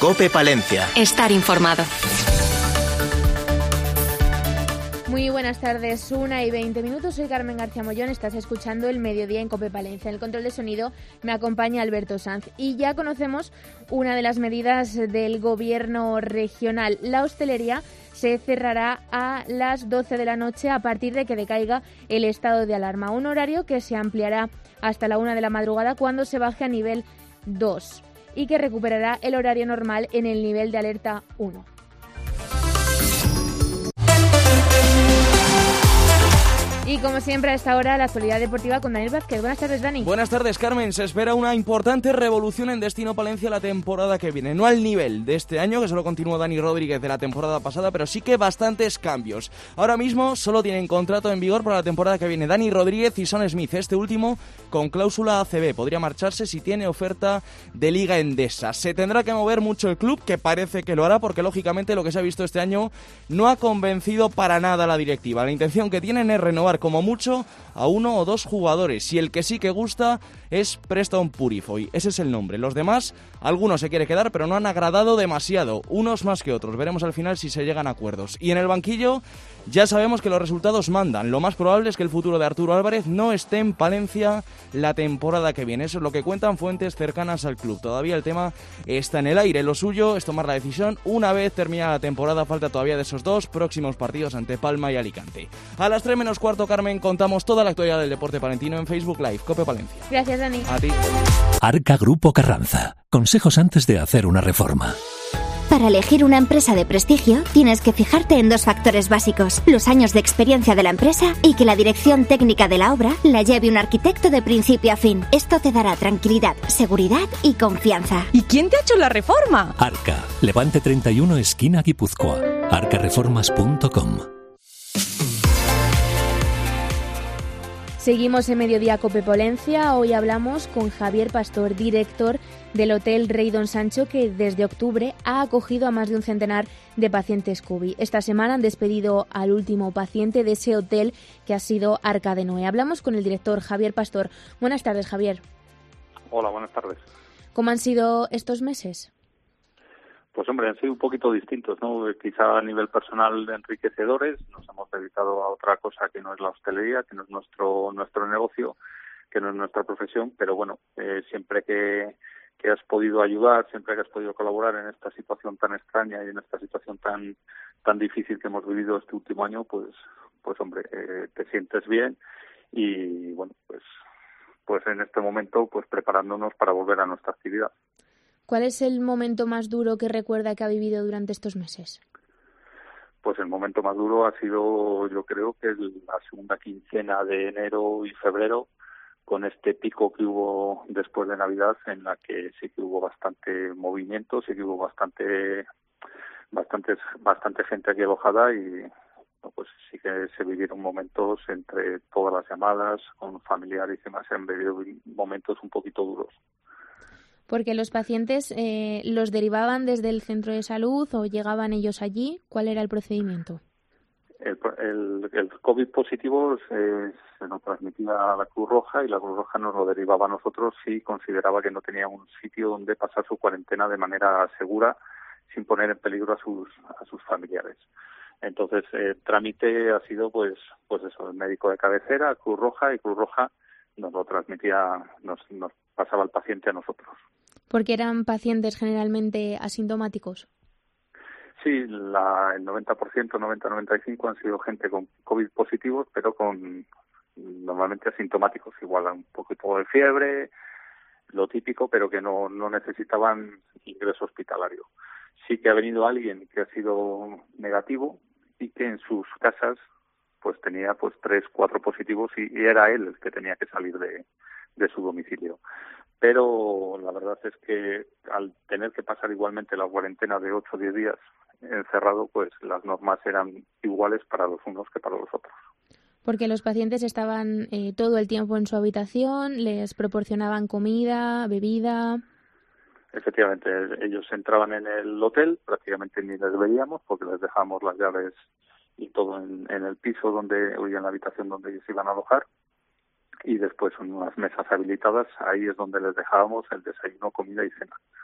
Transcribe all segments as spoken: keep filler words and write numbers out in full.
COPE Palencia. Estar informado. Muy buenas tardes, una y veinte minutos. Soy Carmen García Mollón, estás escuchando El Mediodía en COPE Palencia. En el control de sonido me acompaña Alberto Sanz y ya conocemos una de las medidas del gobierno regional. La hostelería se cerrará a las doce de la noche a partir de que decaiga el estado de alarma, un horario que se ampliará hasta la una de la madrugada cuando se baje a nivel dos y que recuperará el horario normal en el nivel de alerta uno. Y como siempre a esta hora, la actualidad deportiva con Daniel Vázquez. Buenas tardes, Dani. Buenas tardes, Carmen. Se espera una importante revolución en Destino Palencia la temporada que viene. No al nivel de este año, que solo continuó Dani Rodríguez de la temporada pasada, pero sí que bastantes cambios. Ahora mismo solo tienen contrato en vigor para la temporada que viene Dani Rodríguez y Son Smith, este último con cláusula A C B. Podría marcharse si tiene oferta de Liga Endesa. Se tendrá que mover mucho el club, que parece que lo hará, porque lógicamente lo que se ha visto este año no ha convencido para nada a la directiva. La intención que tienen es renovar como mucho a uno o dos jugadores, y el que sí que gusta es Preston Purifoy, ese es el nombre. Los demás, algunos se quiere quedar, pero no han agradado demasiado, unos más que otros. Veremos al final si se llegan a acuerdos. Y en el banquillo ya sabemos que los resultados mandan. Lo más probable es que el futuro de Arturo Álvarez no esté en Palencia la temporada que viene. Eso es lo que cuentan fuentes cercanas al club. Todavía el tema está en el aire. Lo suyo es tomar la decisión una vez terminada la temporada. Falta todavía de esos dos próximos partidos ante Palma y Alicante. A las tres menos cuarto, Carmen, contamos toda la actualidad del deporte palentino en Facebook Live, COPE Palencia. Gracias, Dani. A ti. Arca Grupo Carranza. Consejos antes de hacer una reforma. Para elegir una empresa de prestigio, tienes que fijarte en dos factores básicos: los años de experiencia de la empresa y que la dirección técnica de la obra la lleve un arquitecto de principio a fin. Esto te dará tranquilidad, seguridad y confianza. ¿Y quién te ha hecho la reforma? Arca, Levante treinta y uno, esquina Guipúzcoa. arca reformas punto com. Seguimos en Mediodía COPE Palencia. Hoy hablamos con Javier Pastor, director del Hotel Rey Don Sancho, que desde octubre ha acogido a más de un centenar de pacientes COVID. Esta semana han despedido al último paciente de ese hotel, que ha sido Arca de Noé. Hablamos con el director Javier Pastor. Buenas tardes, Javier. Hola, buenas tardes. ¿Cómo han sido estos meses? Pues hombre, han sido un poquito distintos, ¿no? Quizá a nivel personal enriquecedores. Nos hemos dedicado a otra cosa que no es la hostelería, que no es nuestro nuestro negocio, que no es nuestra profesión, pero bueno, eh, siempre que, que has podido ayudar, siempre que has podido colaborar en esta situación tan extraña y en esta situación tan tan difícil que hemos vivido este último año, pues pues hombre, eh, te sientes bien y bueno, pues pues en este momento pues preparándonos para volver a nuestra actividad. ¿Cuál es el momento más duro que recuerda que ha vivido durante estos meses? Pues el momento más duro ha sido, yo creo que la segunda quincena de enero y febrero, con este pico que hubo después de Navidad, en la que sí que hubo bastante movimiento, sí que hubo bastante, bastante, bastante gente aquí alojada y pues sí que se vivieron momentos entre todas las llamadas, con familiares y demás, se han vivido momentos un poquito duros. Porque los pacientes eh, los derivaban desde el centro de salud o llegaban ellos allí. ¿Cuál era el procedimiento? El, el, el COVID positivo se, se nos transmitía a la Cruz Roja y la Cruz Roja nos lo derivaba a nosotros si consideraba que no tenía un sitio donde pasar su cuarentena de manera segura sin poner en peligro a sus a sus familiares. Entonces el trámite ha sido pues pues eso, el médico de cabecera, Cruz Roja, y Cruz Roja nos lo transmitía, nos, nos pasaba el paciente a nosotros. ¿Porque eran pacientes generalmente asintomáticos? Sí, la, el noventa por ciento, noventa a noventa y cinco por ciento han sido gente con COVID positivos, pero con normalmente asintomáticos, igual un poquito de fiebre, lo típico, pero que no, no necesitaban ingreso hospitalario. Sí que ha venido alguien que ha sido negativo y que en sus casas pues tenía pues tres, cuatro positivos y, y era él el que tenía que salir de, de su domicilio. Pero la verdad es que al tener que pasar igualmente la cuarentena de ocho o diez días encerrado, pues las normas eran iguales para los unos que para los otros. Porque los pacientes estaban eh, todo el tiempo en su habitación, les proporcionaban comida, bebida. Efectivamente, ellos entraban en el hotel, prácticamente ni les veíamos porque les dejábamos las llaves y todo en, en el piso donde o en la habitación donde ellos iban a alojar, y después en unas mesas habilitadas, ahí es donde les dejábamos el desayuno, comida y cena.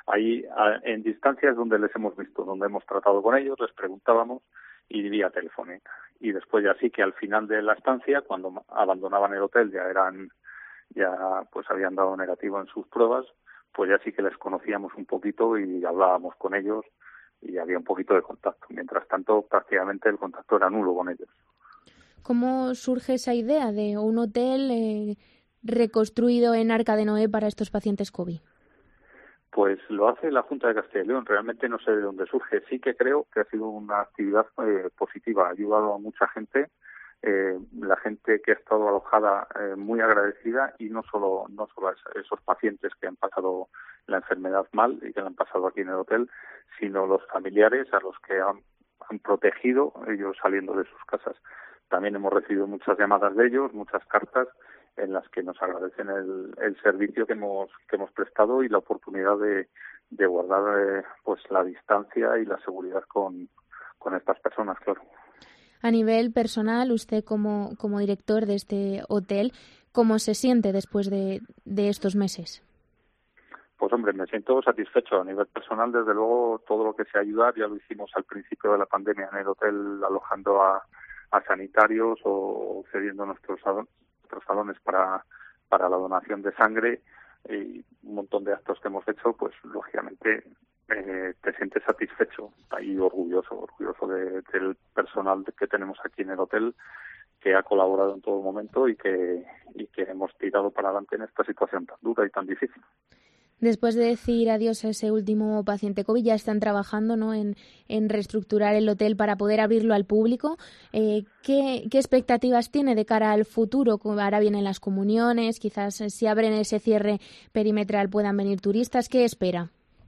Ahí, a, en distancia es donde les hemos visto, donde hemos tratado con ellos, les preguntábamos y vía telefónica. Y después ya sí que al final de la estancia, cuando abandonaban el hotel, ya eran, ya pues habían dado negativo en sus pruebas, pues ya sí que les conocíamos un poquito y hablábamos con ellos y había un poquito de contacto. Mientras tanto, prácticamente el contacto era nulo con ellos. ¿Cómo surge esa idea de un hotel eh, reconstruido en Arca de Noé para estos pacientes COVID? Pues lo hace la Junta de Castilla y León. Realmente no sé de dónde surge. Sí que creo que ha sido una actividad eh, positiva. Ha ayudado a mucha gente. Eh, la gente que ha estado alojada eh, muy agradecida, y no solo no solo a esos pacientes que han pasado la enfermedad mal y que la han pasado aquí en el hotel, sino los familiares a los que han, han protegido ellos saliendo de sus casas. También hemos recibido muchas llamadas de ellos, muchas cartas en las que nos agradecen el, el servicio que hemos que hemos prestado y la oportunidad de, de guardar eh, pues la distancia y la seguridad con, con estas personas, claro. A nivel personal, usted como, como director de este hotel, ¿cómo se siente después de, de estos meses? Pues hombre, me siento satisfecho. A nivel personal, desde luego, todo lo que sea ayudar, ya lo hicimos al principio de la pandemia en el hotel, alojando a, a sanitarios o cediendo nuestros nuestros salones para, para la donación de sangre, y un montón de actos que hemos hecho, pues lógicamente eh, te sientes satisfecho y orgulloso, orgulloso de, del personal que tenemos aquí en el hotel, que ha colaborado en todo momento y que, y que hemos tirado para adelante en esta situación tan dura y tan difícil. Después de decir adiós a ese último paciente COVID, ya están trabajando, ¿no?, en, en reestructurar el hotel para poder abrirlo al público. Eh, ¿qué, ¿Qué expectativas tiene de cara al futuro? Ahora vienen las comuniones, quizás si abren ese cierre perimetral puedan venir turistas. ¿Qué espera?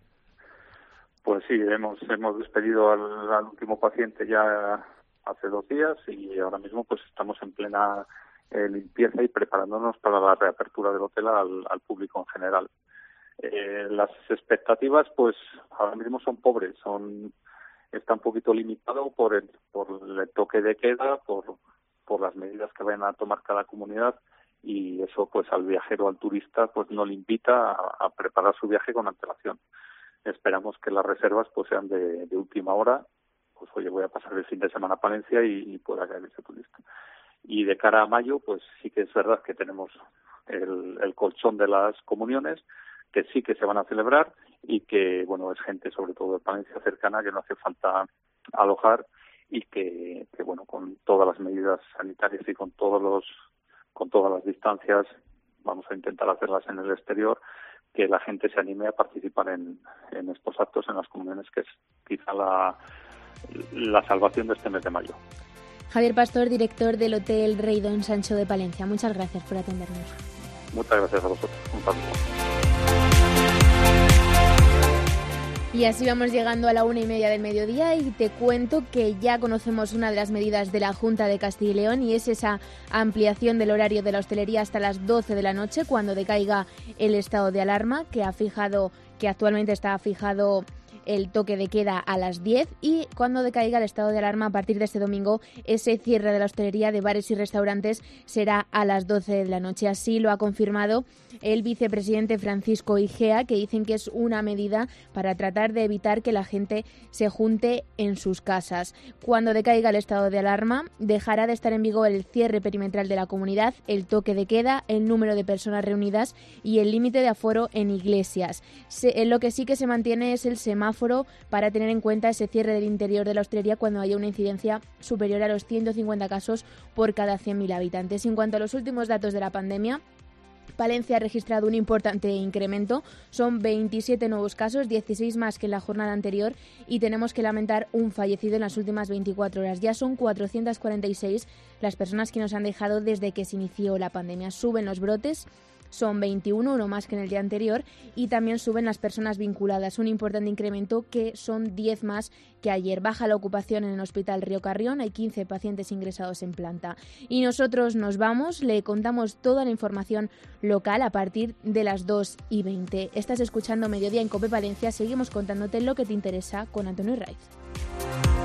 Pues sí, hemos hemos despedido al, al último paciente ya hace dos días y ahora mismo pues estamos en plena eh, limpieza y preparándonos para la reapertura del hotel al, al público en general. Eh, las expectativas pues ahora mismo son pobres, son está un poquito limitado por el por el toque de queda, por por las medidas que vayan a tomar cada comunidad, y eso pues al viajero, al turista, pues no le invita a, a preparar su viaje con antelación. Esperamos que las reservas pues sean de, de última hora, pues oye, voy a pasar el fin de semana a Palencia y, y pueda caer ese turista. Y de cara a mayo pues sí que es verdad que tenemos el, el colchón de las comuniones, que sí que se van a celebrar y que, bueno, es gente sobre todo de Palencia cercana que no hace falta alojar y que, que, bueno, con todas las medidas sanitarias y con todos los con todas las distancias vamos a intentar hacerlas en el exterior, que la gente se anime a participar en, en estos actos en las comuniones, que es quizá la, la salvación de este mes de mayo. Javier Pastor, director del Hotel Rey Don Sancho de Palencia. Muchas gracias por atendernos. Muchas gracias a vosotros. Un saludo. Y así vamos llegando a la una y media del mediodía y te cuento que ya conocemos una de las medidas de la Junta de Castilla y León, y es esa ampliación del horario de la hostelería hasta las doce de la noche cuando decaiga el estado de alarma, que ha fijado, que actualmente está fijado el toque de queda a las diez, y cuando decaiga el estado de alarma a partir de este domingo, ese cierre de la hostelería de bares y restaurantes será a las doce de la noche. Así lo ha confirmado el vicepresidente Francisco Igea, que dicen que es una medida para tratar de evitar que la gente se junte en sus casas. Cuando decaiga el estado de alarma, dejará de estar en vigor el cierre perimetral de la comunidad, el toque de queda, el número de personas reunidas y el límite de aforo en iglesias. Se, lo que sí que se mantiene es el semáforo para tener en cuenta ese cierre del interior de la hostelería cuando haya una incidencia superior a los ciento cincuenta casos por cada cien mil habitantes. En cuanto a los últimos datos de la pandemia, Palencia ha registrado un importante incremento, son veintisiete nuevos casos, dieciséis más que en la jornada anterior, y tenemos que lamentar un fallecido en las últimas veinticuatro horas. Ya son cuatrocientas cuarenta y seis las personas que nos han dejado desde que se inició la pandemia. Suben los brotes, son veintiuno, uno más que en el día anterior, y también suben las personas vinculadas, un importante incremento que son diez más que ayer. Baja la ocupación en el Hospital Río Carrión, hay quince pacientes ingresados en planta. Y nosotros nos vamos, le contamos toda la información local a partir de las dos y veinte. Estás escuchando Mediodía en COPE Palencia, seguimos contándote lo que te interesa con Antonio Raiz.